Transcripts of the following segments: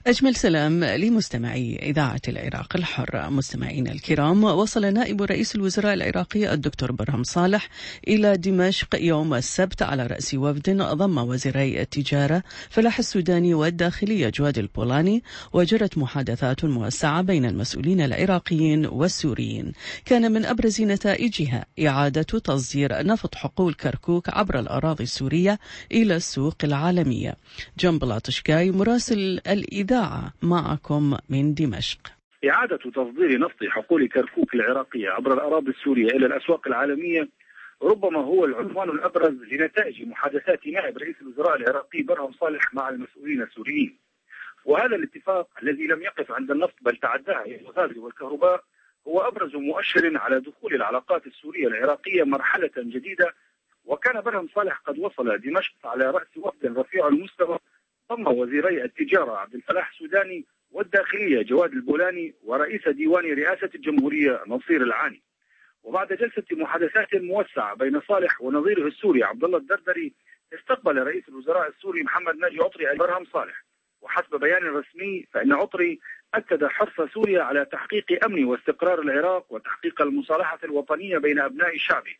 أجمل سلام لمستمعي إذاعة العراق الحر. مستمعينا الكرام، وصل نائب رئيس الوزراء العراقي الدكتور برهم صالح إلى دمشق يوم السبت على رأس وفد ضم وزيري التجارة فلاح السوداني والداخلية جواد البولاني، وجرت محادثات موسعة بين المسؤولين العراقيين والسوريين. كان من أبرز نتائجها إعادة تصدير نفط حقول كركوك عبر الأراضي السورية إلى السوق العالمية. جنب لاتشكاي مراسل الإذاعة معكم من دمشق. إعادة تصدير نفط حقول كركوك العراقية عبر الأراضي السورية إلى الأسواق العالمية ربما هو العنوان الأبرز لنتائج محادثات نائب رئيس الوزراء العراقي برهم صالح مع المسؤولين السوريين. وهذا الاتفاق الذي لم يقف عند النفط بل تعداها إلى الغاز والكهرباء هو أبرز مؤشر على دخول العلاقات السورية العراقية مرحلة جديدة. وكان برهم صالح قد وصل دمشق على رأس وفد رفيع المستوى ضم وزيري التجارة عبد الفلاح السوداني والداخلية جواد البولاني ورئيس ديوان رئاسة الجمهورية نصير العاني. وبعد جلسة محادثات موسعة بين صالح ونظيره السوري عبد الله الدردري، استقبل رئيس الوزراء السوري محمد ناجي عطري برهم صالح. وحسب بيان رسمي فإن عطري أكد حرص سوريا على تحقيق أمن واستقرار العراق وتحقيق المصالحة الوطنية بين أبناء شعبه،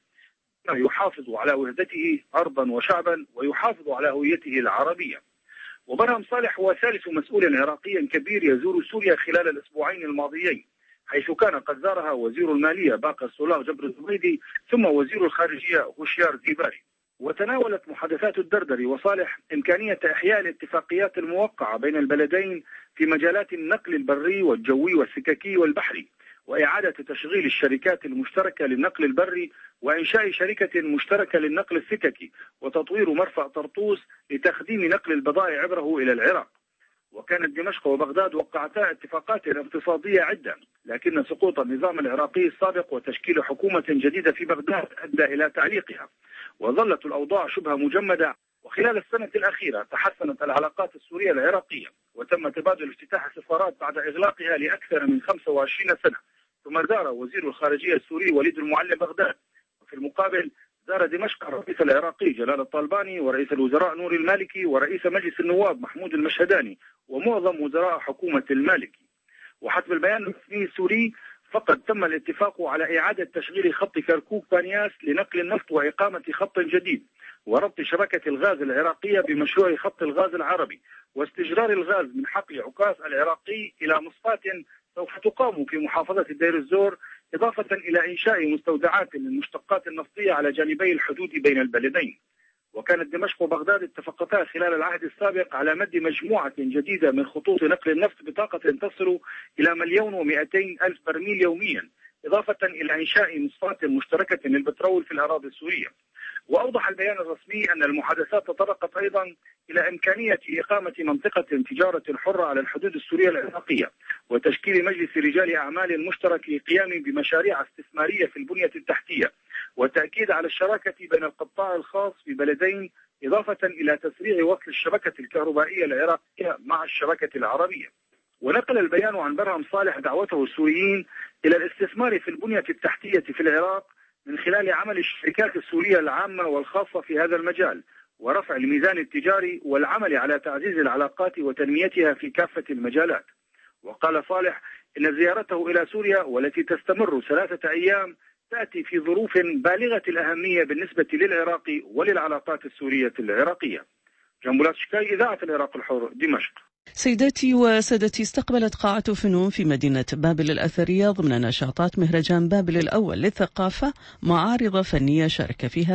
يحافظ على وحدته أرضا وشعبا ويحافظ على هويته العربية. وبرهم صالح هو ثالث مسؤول عراقي كبير يزور سوريا خلال الأسبوعين الماضيين، حيث كان قد زارها وزير المالية باقر الصلاغ جبر الزبيدي ثم وزير الخارجية هوشيار زيباري. وتناولت محادثات الدردري وصالح إمكانية إحياء الاتفاقيات الموقعة بين البلدين في مجالات النقل البري والجوي والسككي والبحري، وإعادة تشغيل الشركات المشتركة للنقل البري، وإنشاء شركة مشتركة للنقل السككي، وتطوير مرفأ طرطوس لتخديم نقل البضائع عبره إلى العراق. وكانت دمشق وبغداد وقعتا اتفاقات اقتصادية عدة، لكن سقوط النظام العراقي السابق وتشكيل حكومة جديدة في بغداد أدى إلى تعليقها، وظلت الأوضاع شبه مجمدة. وخلال السنة الأخيرة تحسنت العلاقات السورية العراقية، وتم تبادل افتتاح السفارات بعد إغلاقها لأكثر من 25 سنة. ثم زار وزير الخارجية السوري وليد المعلم بغداد. وفي المقابل زار دمشق الرئيس العراقي جلال الطالباني ورئيس الوزراء نور المالكي ورئيس مجلس النواب محمود المشهداني ومعظم وزراء حكومة المالكي. وحسب البيان الرسمي السوري فقد تم الاتفاق على إعادة تشغيل خط كركوك بانياس لنقل النفط وإقامة خط جديد، وربط شبكة الغاز العراقية بمشروع خط الغاز العربي، واستجرار الغاز من حقل عكاظ العراقي إلى مصفاة سوف تقام في محافظة دير الزور، إضافة إلى إنشاء مستودعات للمشتقات النفطية على جانبي الحدود بين البلدين. وكانت دمشق وبغداد اتفقتا خلال العهد السابق على مد مجموعة جديدة من خطوط نقل النفط بطاقة تصل إلى 1,200,000 برميل يوميا، إضافة إلى إنشاء مصفاة مشتركة للبترول في الأراضي السورية. وأوضح البيان الرسمي أن المحادثات تطرقت أيضا إلى إمكانية إقامة منطقة تجارة حرة على الحدود السورية العراقية، وتشكيل مجلس رجال أعمال مشترك للقيام بمشاريع استثمارية في البنية التحتية، والتأكيد على الشراكة بين القطاع الخاص في بلدين، إضافة إلى تسريع وصل الشبكة الكهربائية العراقية مع الشبكة العربية. ونقل البيان عن برهم صالح دعوته السوريين إلى الاستثمار في البنية التحتية في العراق من خلال عمل الشركات السورية العامة والخاصة في هذا المجال، ورفع الميزان التجاري والعمل على تعزيز العلاقات وتنميتها في كافة المجالات. وقال صالح إن زيارته إلى سوريا والتي تستمر 3 أيام تأتي في ظروف بالغة الأهمية بالنسبة للعراق وللعلاقات السورية العراقية. جنبولات شكاي، إذاعة العراق الحر، دمشق. سيداتي وسادتي، استقبلت قاعة فنون في مدينة بابل الأثرية ضمن نشاطات مهرجان بابل الأول للثقافة معارض فنية شارك فيها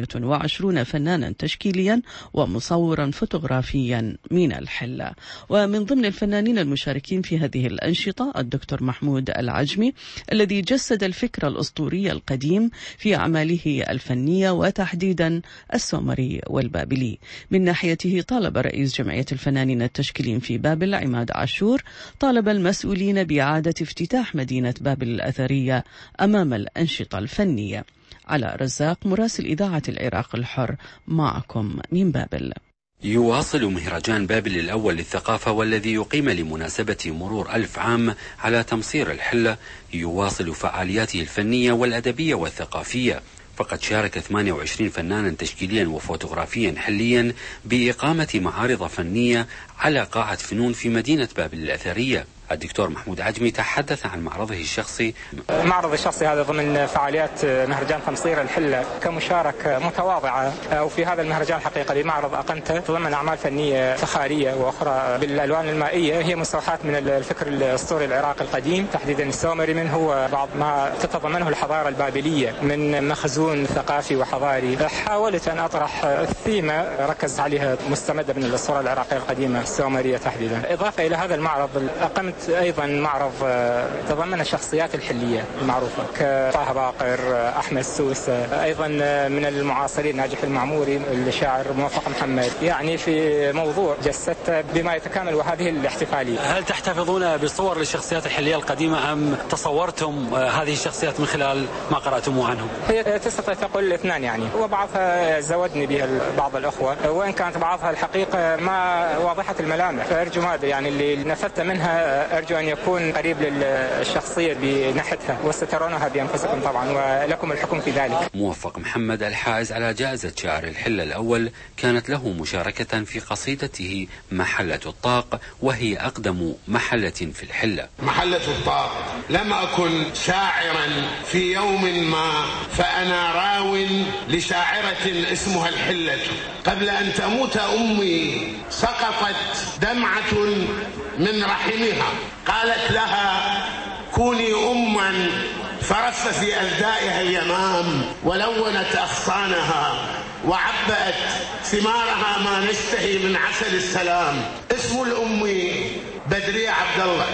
28 فنانا تشكيليا ومصورا فوتوغرافيا من الحلة. ومن ضمن الفنانين المشاركين في هذه الأنشطة الدكتور محمود العجمي الذي جسد الفكر الأسطوري القديم في أعماله الفنية وتحديدا السومري والبابلي. من ناحيته طالب رئيس جمعية الفنانين التشكيليين في بابل عماد عاشور طالب المسؤولين بإعادة افتتاح مدينة بابل الأثرية أمام الأنشطة الفنية. على رزاق، مراسل إذاعة العراق الحر، معكم من بابل. يواصل مهرجان بابل الأول للثقافة والذي يقيم لمناسبة مرور 1000 عام على تمصير الحلة يواصل فعالياته الفنية والأدبية والثقافية، فقد شارك 28 فنانا تشكيليا وفوتوغرافيا حليا بإقامة معارض فنية على قاعة فنون في مدينة بابل الأثرية. الدكتور محمود عجمي تحدث عن معرضه الشخصي. معرض الشخصي هذا ضمن فعاليات مهرجان تمصير الحلة كمشاركة متواضعة، وفي هذا المهرجان حقيقة لمعرض أقمته ضمن أعمال فنية فخارية وأخرى بالألوان المائية، هي مستوحاة من الفكر الأسطوري العراقي القديم، تحديدا السومري، منه هو بعض ما تتضمنه الحضارة البابلية من مخزون ثقافي وحضاري. حاولت أن أطرح الثيمة ركز عليها مستمدة من الأسطورة العراقية القديمة السومرية تحديدا. إضافة إلى هذا المعرض أقمت أيضا معرض تضمن الشخصيات الحلية المعروفة كطه باقر، أحمد سوسة، أيضا من المعاصرين ناجح المعموري، الشاعر موفق محمد، يعني في موضوع جسدت بما يتكامل وهذه الاحتفالية. هل تحتفظون بصور للشخصيات الحلية القديمة أم تصورتم هذه الشخصيات من خلال ما قرأتم عنهم؟ هي تستطيع تقول الاثنان يعني، وبعضها زودني بها بعض الأخوة، وإن كانت بعضها الحقيقة ما واضحة الملامح، فأرجو هذا يعني اللي نفذت منها أرجو أن يكون قريب للشخصية بناحيتها، وسترونها بأنفسكم طبعا ولكم الحكم في ذلك. موفق محمد الحائز على جائزة شاعر الحلة الأول كانت له مشاركة في قصيدته محلة الطاق، وهي أقدم محلة في الحلة. محلة الطاق: لم أكن شاعرا في يوم ما، فأنا راو لشاعرة اسمها الحلة. قبل أن تموت أمي سقطت دمعة من رحمها، قالت لها: كوني أما، فرف في ألدائها اليمام، ولونت أغصانها، وعبأت ثمارها ما نشتهي من عسل السلام. اسم الأم بدرية عبد الله.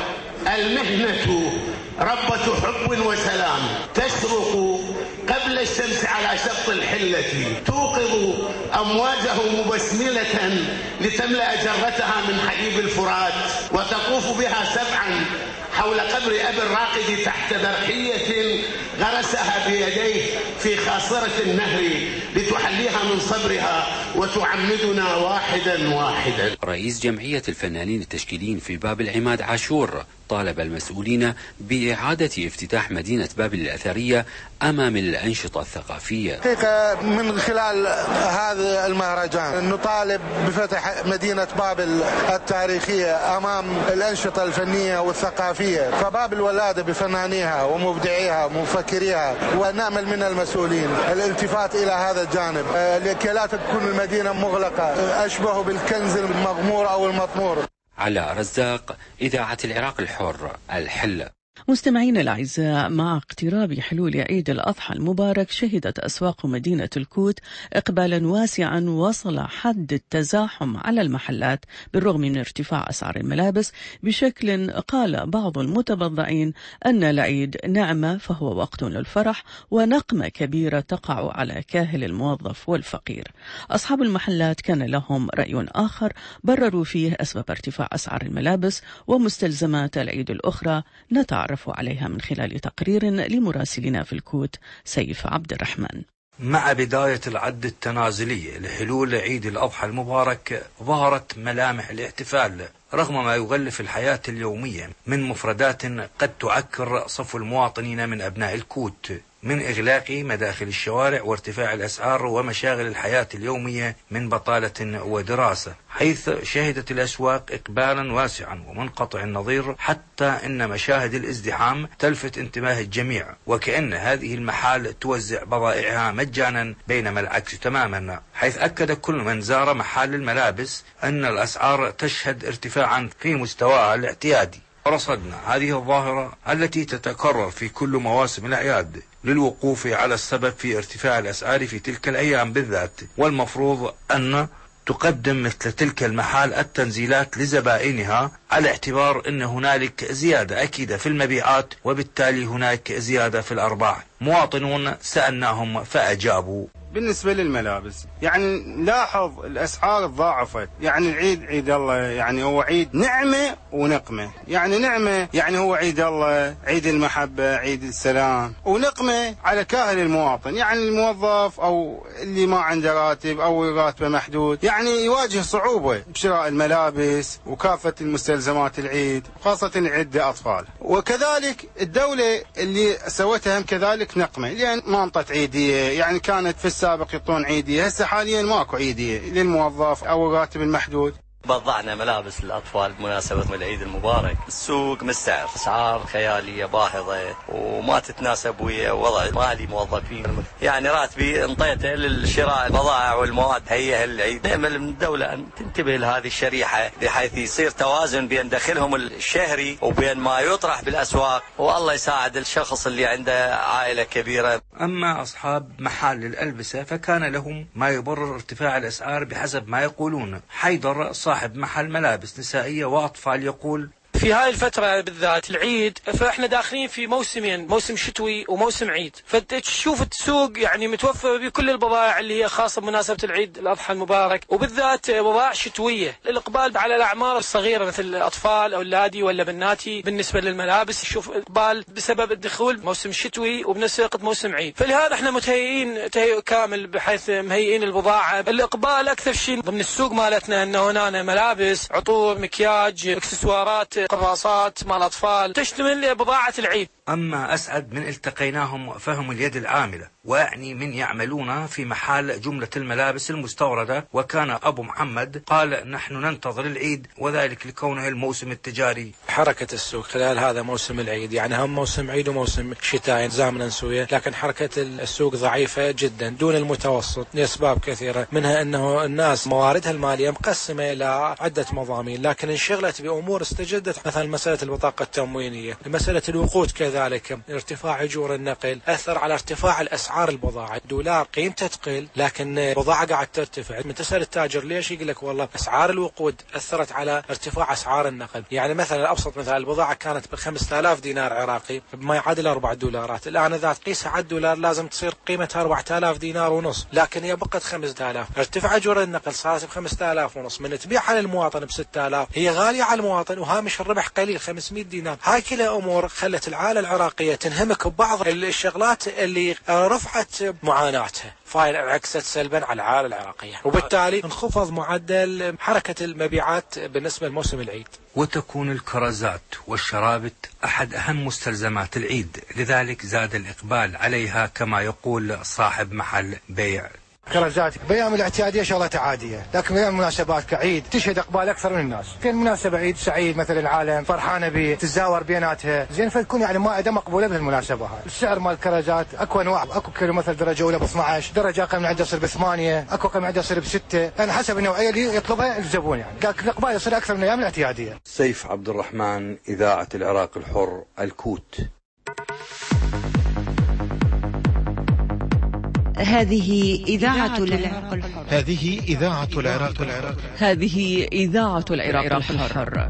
المهنة ربة حب وسلام، تشرق قبل الشمس على شط الحلة، توقظ أمواجه مبسملة لتملأ جرتها من حليب الفرات، وتطوف بها سبعا حول قبر أبي الراقد تحت برحية غرسها بيديه في خاصرة النهر لتحليها من صبرها وتعمدنا واحدا واحدا. رئيس جمعية الفنانين التشكيليين في بابل عماد عاشور طالب المسؤولين بإعادة افتتاح مدينة بابل الأثرية أمام الأنشطة الثقافية. حقيقة من خلال هذا المهرجان نطالب بفتح مدينة بابل التاريخية أمام الأنشطة الفنية والثقافية، فبابل ولادة بفنانيها ومبدعيها ومفكريها، ونأمل من المسؤولين الالتفات إلى هذا الجانب لكي لا تكون المدينة مغلقة أشبه بالكنز المغمور أو المطمور. علاء رزاق، إذاعة العراق الحر، الحلة. مستمعين الأعزاء، مع اقتراب حلول عيد الأضحى المبارك شهدت أسواق مدينة الكوت إقبالا واسعا وصل حد التزاحم على المحلات بالرغم من ارتفاع أسعار الملابس، بشكل قال بعض المتبضعين أن العيد نعمة فهو وقت للفرح، ونقمة كبيرة تقع على كاهل الموظف والفقير. أصحاب المحلات كان لهم رأي آخر برروا فيه أسباب ارتفاع أسعار الملابس ومستلزمات العيد الأخرى، نتعرف عليها من خلال تقرير لمراسلنا في الكوت سيف عبد الرحمن. مع بداية العد التنازلي لحلول عيد الأضحى المبارك ظهرت ملامح الاحتفال رغم ما يغلف الحياة اليومية من مفردات قد تعكر صفو المواطنين من أبناء الكوت، من إغلاق مداخل الشوارع وارتفاع الأسعار ومشاغل الحياة اليومية من بطالة ودراسة، حيث شهدت الأسواق إقبالا واسعا ومنقطع النظير، حتى إن مشاهد الازدحام تلفت انتباه الجميع، وكأن هذه المحال توزع بضائعها مجانا، بينما العكس تماما، حيث أكد كل من زار محال الملابس أن الأسعار تشهد ارتفاعا في مستواها الاعتيادي. رصدنا هذه الظاهرة التي تتكرر في كل مواسم الأعياد للوقوف على السبب في ارتفاع الأسعار في تلك الأيام بالذات، والمفروض أن تقدم مثل تلك المحال التنزيلات لزبائنها على اعتبار أن هنالك زيادة أكيدة في المبيعات، وبالتالي هناك زيادة في الأرباح. مواطنون سألناهم فأجابوا: بالنسبة للملابس يعني نلاحظ الأسعار تضاعفت. يعني العيد عيد الله يعني هو عيد نعمة ونقمة. يعني نعمة يعني هو عيد الله، عيد المحبة، عيد السلام، ونقمة على كاهل المواطن. يعني الموظف أو اللي ما عنده راتب أو راتبه محدود يعني يواجه صعوبة بشراء الملابس وكافة المستلزمات العيد، خاصة عدة أطفال. وكذلك الدولة اللي سوتها هم كذلك نقمة، لأن ما انطت عيدية. يعني كانت في السابق يعطون عيدية، هسه حاليا ماكو عيدية للموظف أو الراتب المحدود. وضعنا ملابس للأطفال بمناسبة العيد المبارك. السوق مستعر، أسعار خيالية باهظة وما تتناسب ويا وضع مالي موظفين. يعني راتبي انطيته للشراء البضائع والمواد هيئة العيد. نأمل من الدولة أن تنتبه لهذه الشريحة بحيث يصير توازن بين دخلهم الشهري وبين ما يطرح بالأسواق، والله يساعد الشخص اللي عنده عائلة كبيرة. أما أصحاب محال الألبسة فكان لهم ما يبرر ارتفاع الأسعار بحسب ما يقولون. حيدر صاحب محل ملابس نسائية وأطفال يقول: في هاي الفترة بالذات العيد فاحنا داخلين في موسمين، موسم شتوي وموسم عيد، فتشوف السوق يعني متوفر بكل البضائع اللي هي خاصة بمناسبة العيد الأضحى المبارك، وبالذات بضائع شتوية. الإقبال على الأعمار الصغيرة مثل الأطفال أولادي ولا بناتي بالنسبة للملابس يشوف إقبال بسبب الدخول موسم شتوي وبنفس الوقت موسم عيد. فلهذا احنا متهيئين تهيئ كامل بحيث مهيئين البضاعة. الإقبال أكثر شيء ضمن السوق مالتنا أنه هنا ملابس، عطور، مكياج، اكسسوارات، قراصات مال أطفال، تشتمل بضاعة العيد. أما أسعد من التقيناهم فهم اليد العاملة، وأعني من يعملون في محل جملة الملابس المستوردة. وكان أبو محمد قال: نحن ننتظر العيد، وذلك لكونه الموسم التجاري. حركة السوق خلال هذا موسم العيد، يعني هم موسم عيد وموسم شتاء زامنا نسوية، لكن حركة السوق ضعيفة جدا دون المتوسط لأسباب كثيرة، منها أنه الناس مواردها المالية مقسمة إلى عدة مضامين، لكن انشغلت بأمور استجدت، مثلا مسألة البطاقة التموينية، مسألة الوقود، كذلك ارتفاع أجور النقل أثر على ارتفاع الأسعار البضاعة. الدولار قيمته تقل لكن البضاعة قاعد ترتفع. من تسأل التاجر ليش، يقول لك والله أسعار الوقود أثرت على ارتفاع أسعار النقل. يعني مثلا أبسط مثال، البضاعة كانت ب5000 دينار عراقي بما يعادل 4 دولارات، الآن إذا تقيسها على الدولار لازم تصير قيمتها 4000 دينار ونص، لكن هي بقت 5000. ارتفع أجور النقل صارت ب5000 ونص، من تبيعها للمواطن ب6000 هي غالية على المواطن وهامش الربح قليل 500 دينار. هاي كلها أمور خلت العائلة العراقية تنهمك ببعض الشغلات اللي رفعت معاناتها، فانعكست سلبا على العائلة العراقية، وبالتالي انخفض معدل حركة المبيعات بالنسبة لموسم العيد. وتكون الكرزات والشرابت أحد أهم مستلزمات العيد، لذلك زاد الإقبال عليها كما يقول صاحب محل بيع. كرزات بأيام الاعتيادية شغلة عادية، لكن بأيام المناسبات كعيد تشهد إقبال أكثر من الناس. كان مناسبة عيد سعيد مثلا العالم فرحانة به، تتزاور بيناتها زين، فتكون يعني مائدة مقبولة بهالمناسبة هاي. السعر مال الكرزات أكو أنواع، أكو كيلو مثل درجة أولى ب12، درجة أقل من عندها يصير ب8، أكو أقل من عندها يصير ب6، يعني حسب النوعية اللي يطلبها الزبون. يعني لكن الإقبال يصير أكثر من أيام الاعتيادية. سيف عبد الرحمن، إذاعة العراق الحر، الكوت. هذه إذاعة العراق الحر. هذه إذاعة العراق الحر. هذه إذاعة العراق الحر.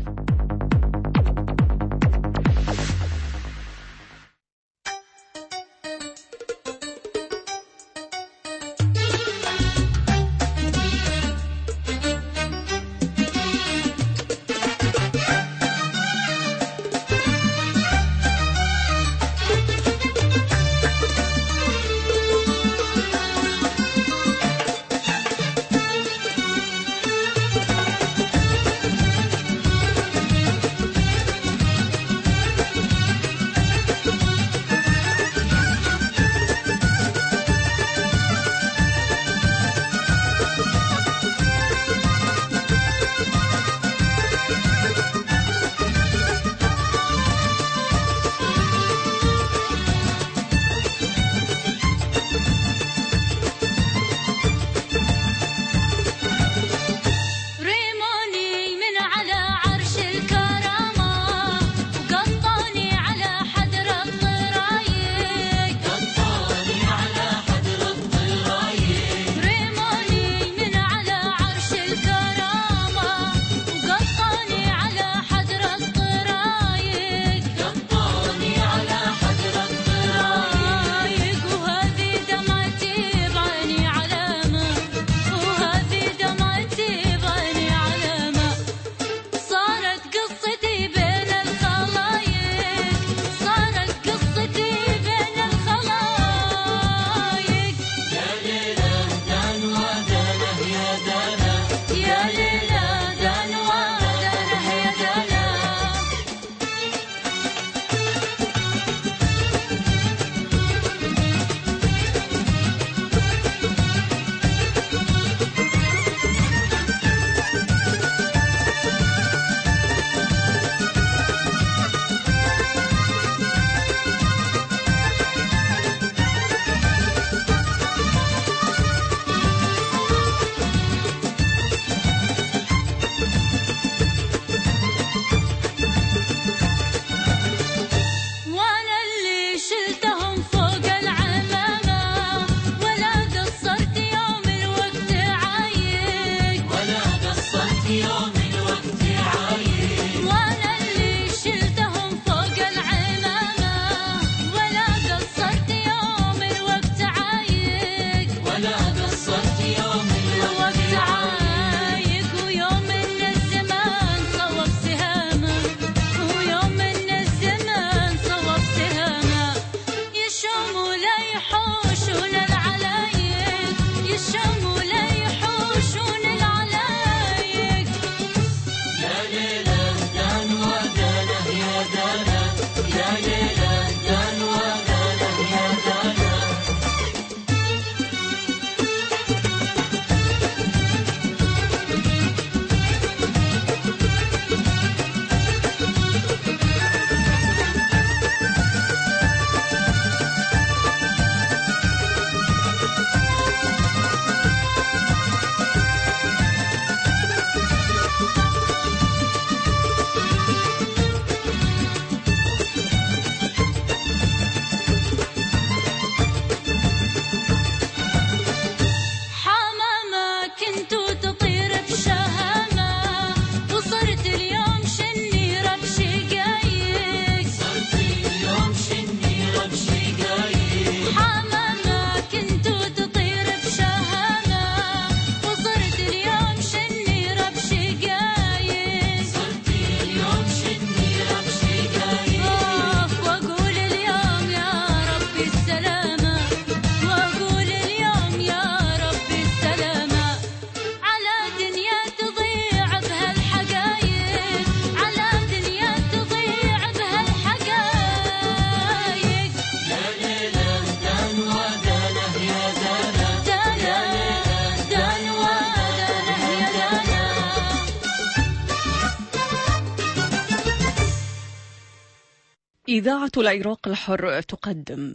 إذاعة العراق الحر تقدم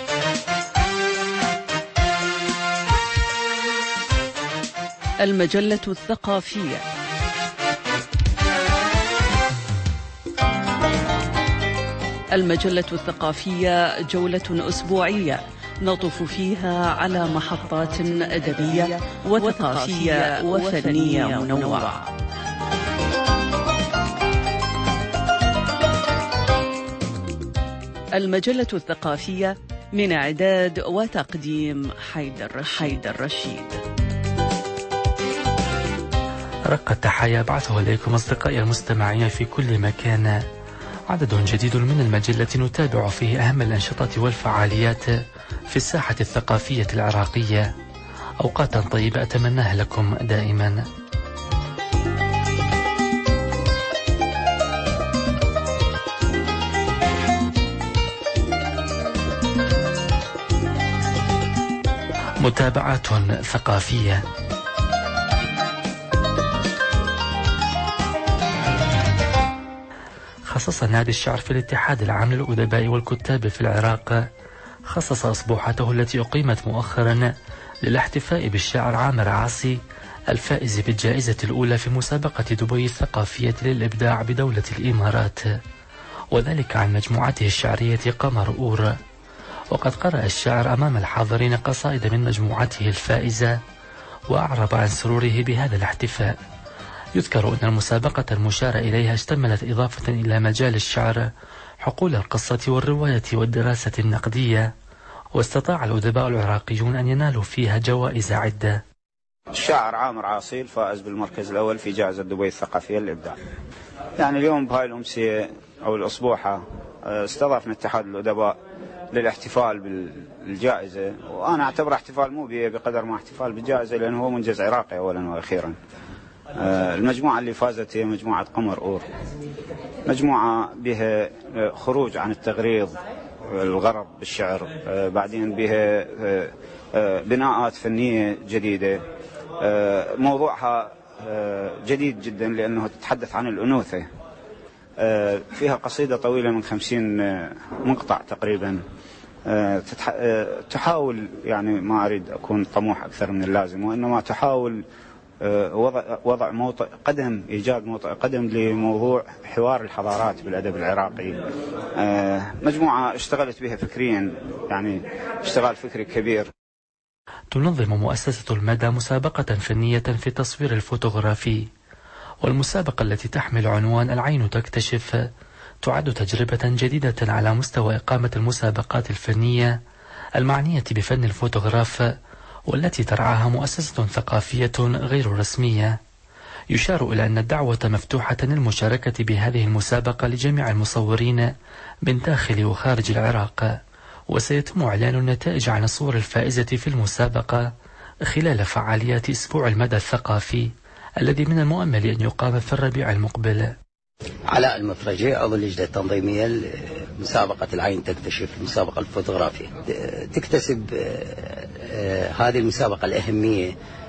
المجلة الثقافية. المجلة الثقافية جولة أسبوعية نطف فيها على محطات أدبية وثقافية وفنية منوعة. المجلة الثقافية من إعداد وتقديم حيدر رشيد. رق التحايا بعثه إليكم أصدقائي المستمعين في كل مكان. عدد جديد من المجلة نتابع فيه أهم الأنشطة والفعاليات في الساحة الثقافية العراقية. أوقاتا طيبة أتمناها لكم دائما. متابعات ثقافية. خصص نادي الشعر في الاتحاد العام للأدباء والكتاب في العراق خصص أسبوعته التي أقيمت مؤخرا للاحتفاء بالشاعر عامر عاصي الفائز بالجائزة الأولى في مسابقة دبي الثقافية للإبداع بدولة الإمارات، وذلك عن مجموعته الشعرية قمر أور. وقد قرأ الشاعر أمام الحاضرين قصائد من مجموعته الفائزة وأعرب عن سروره بهذا الاحتفاء. يذكر أن المسابقة المشار إليها اشتملت إضافة إلى مجال الشعر حقول القصة والرواية والدراسة النقدية، واستطاع الأدباء العراقيون أن ينالوا فيها جوائز عدة. الشاعر عامر عاصي الفائز بالمركز الأول في جائزة دبي الثقافية للإبداع. يعني اليوم بهاي الأمسية أو الأسبوعة استضافنا اتحاد الأدباء للاحتفال بالجائزة، وأنا أعتبر احتفال مو بقدر ما احتفال بالجائزة، لأنه هو منجز عراقي أولا وأخيرا. المجموعة اللي فازت هي مجموعة قمر أور، مجموعة بها خروج عن التغريض الغرب بالشعر، بعدين بها بناءات فنية جديدة، موضوعها جديد جدا لأنه تتحدث عن الأنوثة، فيها قصيدة طويلة من 50 مقطع تقريبا، تحاول يعني ما أريد أكون طموح أكثر من اللازم، وإنما تحاول وضع موطئ قدم، إيجاد موطئ قدم لموضوع حوار الحضارات بالأدب العراقي. مجموعة اشتغلت بها فكريا، يعني اشتغال فكري كبير. تنظم مؤسسة المدى مسابقة فنية في التصوير الفوتوغرافي، والمسابقة التي تحمل عنوان العين تكتشف تعد تجربة جديدة على مستوى إقامة المسابقات الفنية المعنية بفن الفوتوغراف، والتي ترعاها مؤسسة ثقافية غير رسمية. يشار إلى أن الدعوة مفتوحة للمشاركة بهذه المسابقة لجميع المصورين من داخل وخارج العراق، وسيتم إعلان النتائج عن الصور الفائزة في المسابقة خلال فعاليات أسبوع المدى الثقافي الذي من المؤمل أن يقام في الربيع المقبل. علاء المفرجي، عضو اللجنة التنظيمية لمسابقة العين تكتشف، المسابقة الفوتوغرافية. تكتسب هذه المسابقة الأهمية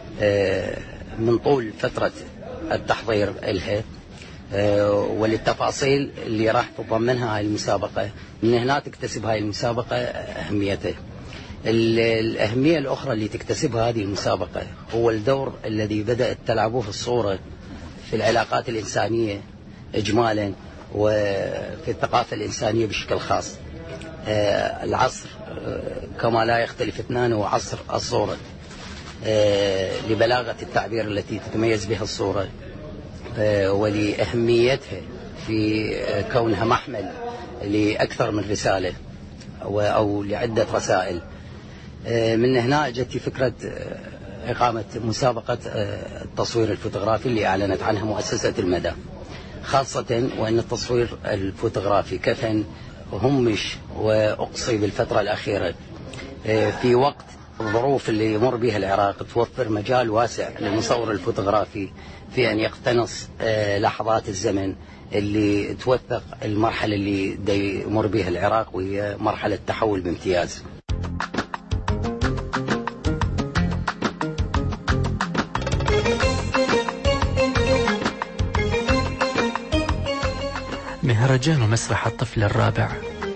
من طول فترة التحضير لها وللتفاصيل اللي راح تضمنها هاي المسابقة. من هنا تكتسب هاي المسابقة أهميتها. الأهمية الأخرى اللي تكتسبها هذه المسابقة هو الدور الذي بدأت تلعبه في الصورة في العلاقات الإنسانية إجمالا وفي الثقافة الإنسانية بشكل خاص. العصر كما لا يختلف اثنان هو عصر الصورة، لبلاغة التعبير التي تتميز بها الصورة ولأهميتها في كونها محمل لأكثر من رسالة أو لعدة رسائل. من هنا جت فكرة إقامة مسابقة التصوير الفوتوغرافي اللي أعلنت عنها مؤسسة المدى، خاصة وأن التصوير الفوتوغرافي كفن همش وأقصي بالفترة الأخيرة في وقت الظروف اللي يمر بها العراق، توفر مجال واسع للمصور الفوتوغرافي في أن يقتنص لحظات الزمن اللي توثق المرحلة اللي يمر بها العراق، وهي مرحلة تحول بامتياز. مهرجان مسرح الطفل الرابع.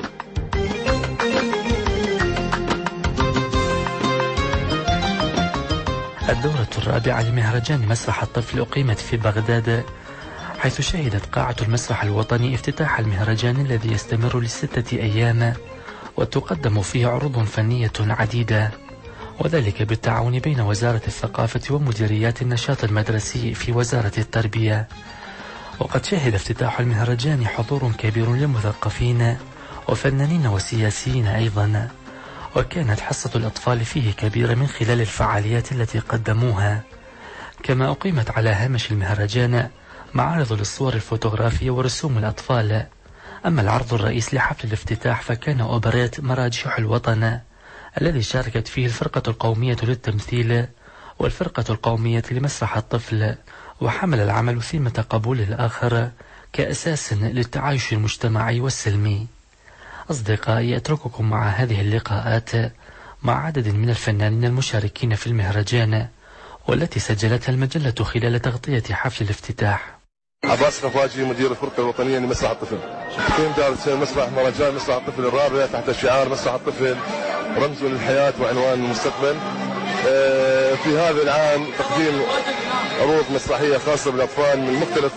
الدورة الرابعة لمهرجان مسرح الطفل أقيمت في بغداد، حيث شهدت قاعة المسرح الوطني افتتاح المهرجان الذي يستمر ل6 أيام، وتقدم فيه عروض فنية عديدة، وذلك بالتعاون بين وزارة الثقافة ومديريات النشاط المدرسي في وزارة التربية. وقد شهد افتتاح المهرجان حضور كبير للمثقفين وفنانين وسياسيين أيضا، وكانت حصة الأطفال فيه كبيرة من خلال الفعاليات التي قدموها. كما أقيمت على هامش المهرجان معارض للصور الفوتوغرافية ورسوم الأطفال. أما العرض الرئيس لحفل الافتتاح فكان أوبريت مراجيح الوطن، الذي شاركت فيه الفرقة القومية للتمثيل والفرقة القومية لمسرح الطفل، وحمل العمل ثيمة قبول الآخر كأساس للتعايش المجتمعي والسلمي. أصدقائي، أترككم مع هذه اللقاءات مع عدد من الفنانين المشاركين في المهرجان، والتي سجلتها المجلة خلال تغطية حفل الافتتاح. عباس خفاجي، مدير الفرقة الوطنية لمسرح الطفل. تقييم دارة مسرح مهرجان مسرح الطفل الرابع تحت شعار مسرح الطفل رمز للحياة وعنوان المستقبل. في هذا العام تقديم عروض مسرحية خاصة بالأطفال من مختلف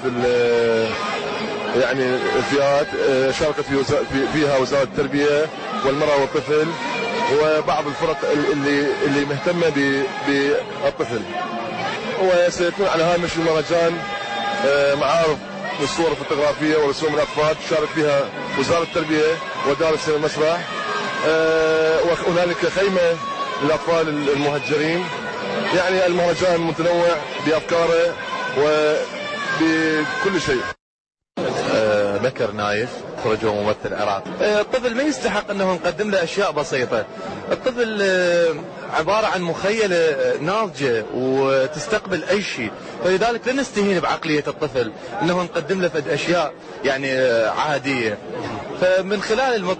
يعني الفئات، شاركت فيها وزارة التربية والمرأة والطفل وبعض الفرق اللي مهتمة بالطفل. وسيكون على هامش المهرجان معارض للصور الفوتوغرافية ورسوم الأطفال تشارك فيها وزارة التربية ودارس المسرح، وهنالك خيمة للأطفال المهجرين. يعني المهرجان متنوع بأفكاره وبكل شيء. بكر نايف، مخرج وممثل العراق. الطفل ما يستحق أنه نقدم له أشياء بسيطة. الطفل عبارة عن مخيلة ناضجة وتستقبل أي شيء، فلذلك لا نستهين بعقلية الطفل أنه نقدم له فد أشياء يعني عادية. فمن خلال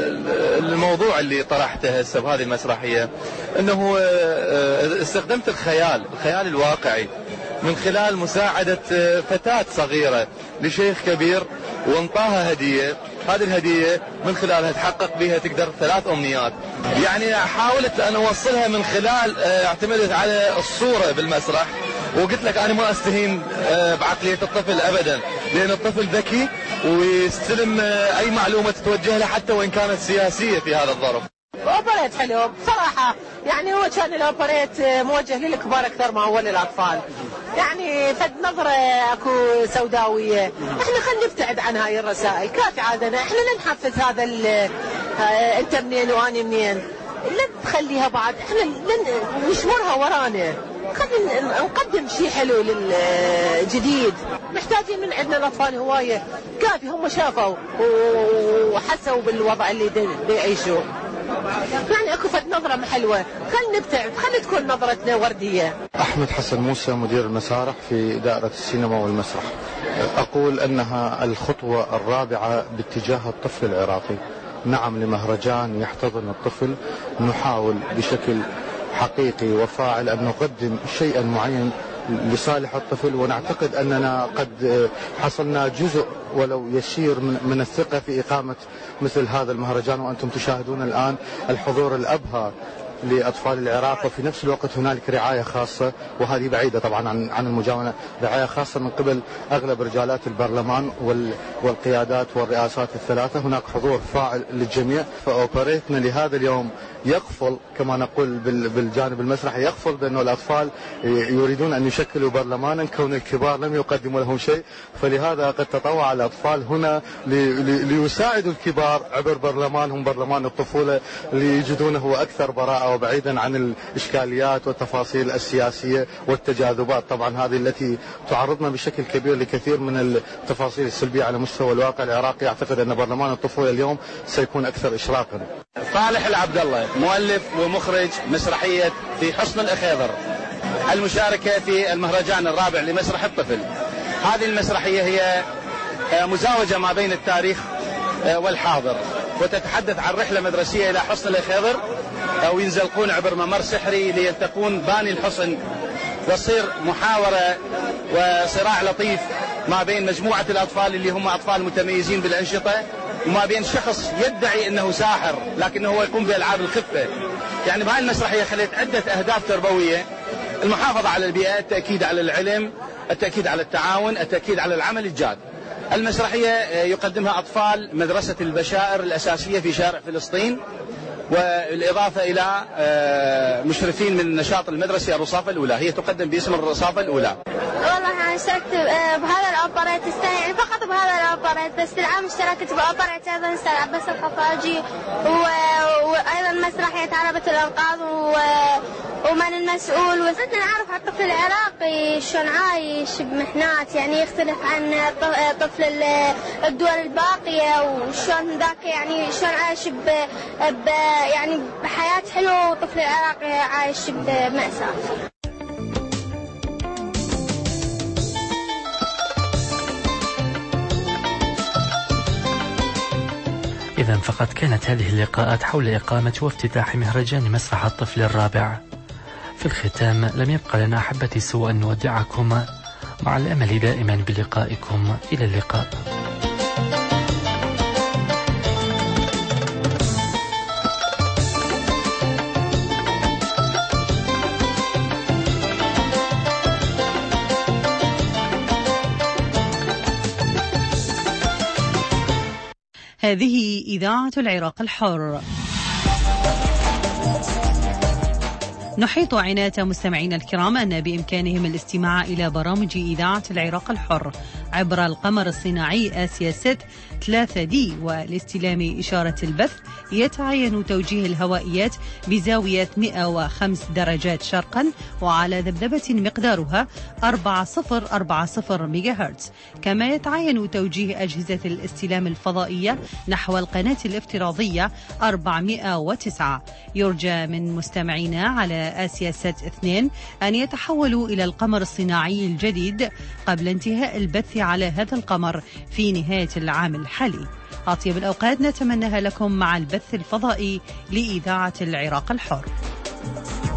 الموضوع اللي طرحته هسه بهذه المسرحية أنه استخدمت الخيال الواقعي من خلال مساعدة فتاة صغيرة لشيخ كبير وانطاها هدية. هذه الهدية من خلالها تحقق بها تقدر 3 أمنيات. يعني حاولت أن أوصلها من خلال اعتمدت على الصورة بالمسرح، وقلت لك أنا ما أستهين بعقلية الطفل أبدا، لأن الطفل ذكي ويستلم أي معلومة تتوجه له حتى وإن كانت سياسية في هذا الظرف. أوبريت حلو بصراحة، يعني هو كان الأوبريت موجه للكبار أكثر ما هو للأطفال، يعني فد نظرة أكو سوداوية. إحنا خلينا نبتعد عن هاي الرسائل، كافي عادنا إحنا لا نحفز هذا أنت منين وأنا منين، لا تخليها بعد، إحنا نشمرها ورانا، خلينا نقدم شيء حلو للجديد. محتاجين من عندنا الأطفال هواية، كافي هم شافوا وحسوا بالوضع اللي يعيشوا، يعني اكو فد نظرة حلوة، خلينا نبتعد، خلينا تكون نظرتنا وردية. أحمد حسن موسى مدير المسارح في دائرة السينما والمسرح. أقول أنها الخطوة الرابعة باتجاه الطفل العراقي. نعم لمهرجان يحتضن الطفل، نحاول بشكل حقيقي وفاعل أن نقدم شيئا معين لصالح الطفل، ونعتقد أننا قد حصلنا جزء ولو يسير من الثقة في إقامة مثل هذا المهرجان، وأنتم تشاهدون الآن الحضور الأبهى لأطفال العراق، وفي نفس الوقت هنالك رعاية خاصة، وهذه بعيدة طبعا عن المجاملة، رعاية خاصة من قبل أغلب رجالات البرلمان والقيادات والرئاسات الثلاثة. هناك حضور فاعل للجميع، فأوبريتنا لهذا اليوم يقفل كما نقول بالجانب المسرحي، يقفل بأنه الأطفال يريدون أن يشكلوا برلمانا كون الكبار لم يقدموا لهم شيء، فلهذا قد تطوع الأطفال هنا ليساعدوا الكبار عبر برلمانهم، برلمان الطفولة، ليجدونه أكثر براءة وبعيدا عن الإشكاليات والتفاصيل السياسية والتجاذبات طبعا هذه التي تعرضنا بشكل كبير لكثير من التفاصيل السلبية على مستوى الواقع العراقي. أعتقد أن برلمان الطفولة اليوم سيكون أكثر إشراقا. صالح العبد الله مؤلف ومخرج مسرحية في حصن الأخيضر، المشاركة في المهرجان الرابع لمسرح الطفل. هذه المسرحية هي مزاوجة ما بين التاريخ والحاضر، وتتحدث عن رحلة مدرسية إلى حصن الأخيضر، وينزلقون عبر ممر سحري ليلتقون باني الحصن، وتصير محاورة وصراع لطيف ما بين مجموعة الأطفال اللي هم أطفال متميزين بالأنشطة، وما بين شخص يدعي أنه ساحر لكنه هو يقوم بألعاب الخفة. يعني بهاي المسرحية خليت عدة أهداف تربوية: المحافظة على البيئة، التأكيد على العلم، التأكيد على التعاون، التأكيد على العمل الجاد. المسرحية يقدمها أطفال مدرسة البشائر الأساسية في شارع فلسطين، والإضافة إلى مشرفين من النشاط المدرسي الرصافة الأولى. هي تقدم باسم الرصافة الأولى. والله أنا اشتركت بهذا الأوبريت السنة، يعني فقط بهذا الأوبريت، بس العام اشتركت بأوبريت أيضا ستار عباس الخفاجي، وأيضا مسرحية عربة الأنقاذ ومن المسؤول. وصرنا نعرف على الطفل العراقي شلون عايش بمحنات، يعني يختلف عن طفل الدول الباقية، وشلون ذاك يعني شلون عايش يعني بحياة حلوة، والطفل العراقي عايش بمأساة. إذن فقد كانت هذه اللقاءات حول إقامة وافتتاح مهرجان مسرح الطفل الرابع. في الختام لم يبقى لنا أحبتي سوى أن نودعكم مع الأمل دائما بلقائكم. إلى اللقاء. هذه إذاعة العراق الحر. نحيط عناية مستمعينا الكرام أن بإمكانهم الاستماع إلى برامج إذاعة العراق الحر عبر القمر الصناعي آسيا 3D، والاستلام إشارة البث يتعين توجيه الهوائيات بزاوية 105 درجات شرقا وعلى ذبذبة مقدارها 4040 ميجا هرتز. كما يتعين توجيه أجهزة الاستلام الفضائية نحو القناة الافتراضية 409. يرجى من مستمعينا على آسيا 2 أن يتحولوا إلى القمر الصناعي الجديد قبل انتهاء البث على هذا القمر في نهاية العام الحالي. أطيب الأوقات نتمناها لكم مع البث الفضائي لإذاعة العراق الحر.